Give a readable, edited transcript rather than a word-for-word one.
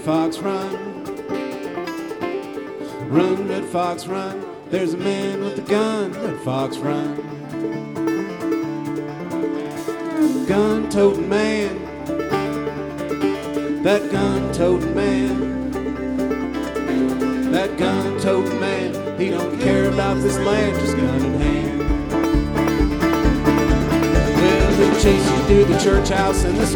fox, run. Run, red fox, run. There's a man with a gun, red fox, run. Gun-toting man, that gun-toting man, that gun-toting man, he don't care about this land, just gun in hand. Well, he'll chase you to the church house and the